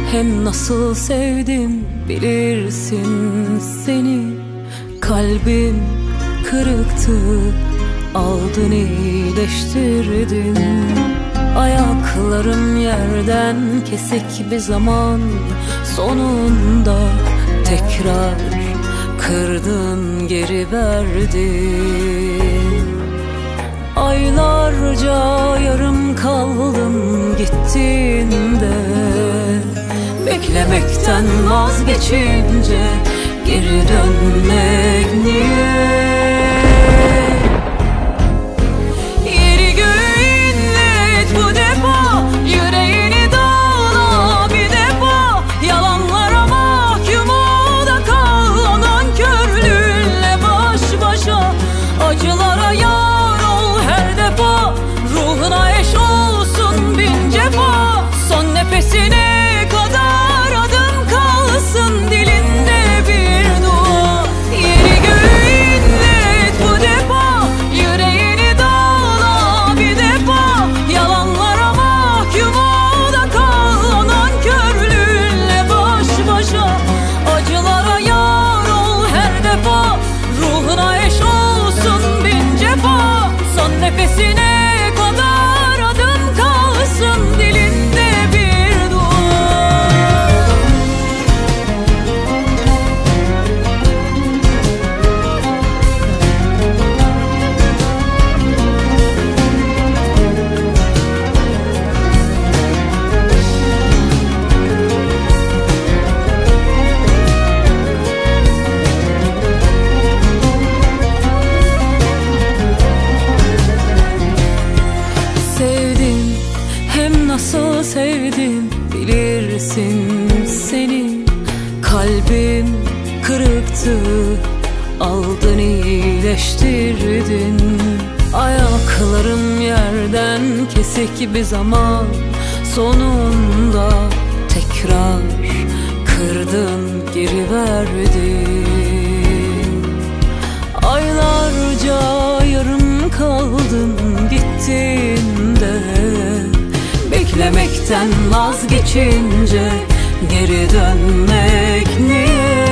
Hem nasıl sevdim bilirsin seni. Kalbim kırıktı, aldın iyileştirdin. Ayaklarım yerden kesik bir zaman, sonunda tekrar kırdın geri verdin. Aylarca yarım kaldım gittiğinde, beklemekten vazgeçince geri dönmek niye? Yeri göğü inlet bu defa, yüreğini dağla bir defa. Yalanlara mahkum ol da kal, o nankörlüğünle baş başa. Acılara yar ol her defa, ruhuna eş olsun bin cefa. Son nefesine kadar adım kalsın dilinde bir dua. Yeri göğü inlet bu defa, yüreğini dağla bir defa. Yalanlara mahkum ol da kal, o nankörlüğünle baş başa. Acılara yar ol her defa, ruhuna eş olsun bin cefa. Son nefesine kadar adım kalsın dilinde bir dua. Sevdim, hem nasıl sevdim bilirsin seni. Kalbim kırıktı, aldın iyileştirdin. Ayaklarım yerden kesik bir zaman, sonunda tekrar kırdın geri verdin. Aylarca yarım kaldım gittiğinde, beklemekten vazgeçince geri dönmek niye?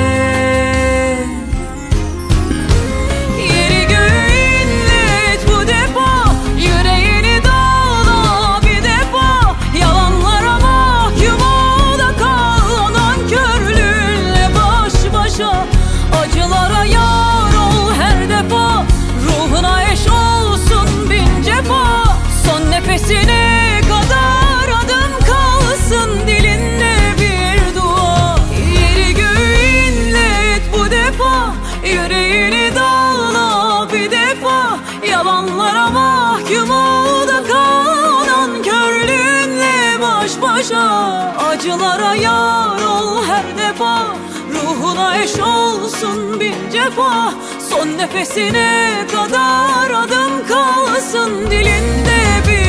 Yeri göğü inlet bu defa, yüreğini dağla bir defa. Yalanlara mahkum ol da kal, o nankörlüğünle baş başa. Acılara yar ol her defa, ruhuna eş olsun bin cefa. Son nefesine kadar adım kalsın dilinde bir dua. Yeri göğü inlet bu defa, yüreğini dağla bir defa. Yalanlara mahkum ol da kal, nankörlüğünle baş başa. Acılara yar ol her defa, ruhuna eş olsun bin cefa. Son nefesine kadar adım kalsın dilinde bir